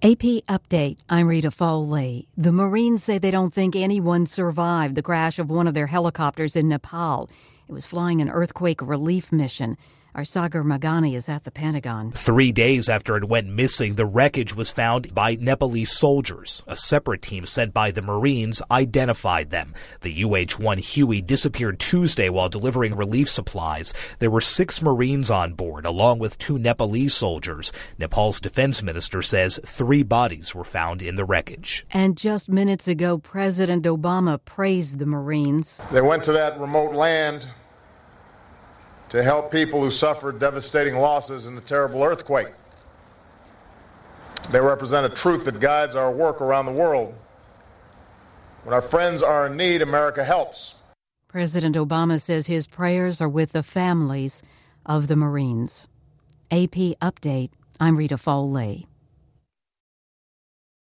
AP Update, I'm Rita Foley. The Marines say they don't think anyone survived the crash of one of their helicopters in Nepal. It was flying an earthquake relief mission. Our Sagar Magani is at the Pentagon. 3 days after it went missing, the wreckage was found by Nepalese soldiers. A separate team sent by the Marines identified them. The UH-1 Huey disappeared Tuesday while delivering relief supplies. There were 6 Marines on board, along with 2 Nepalese soldiers. Nepal's defense minister says 3 bodies were found in the wreckage. And just minutes ago, President Obama praised the Marines. They went to that remote land to help people who suffered devastating losses in the terrible earthquake. They represent a truth that guides our work around the world. When our friends are in need, America helps. President Obama says his prayers are with the families of the Marines. AP Update, I'm Rita Foley.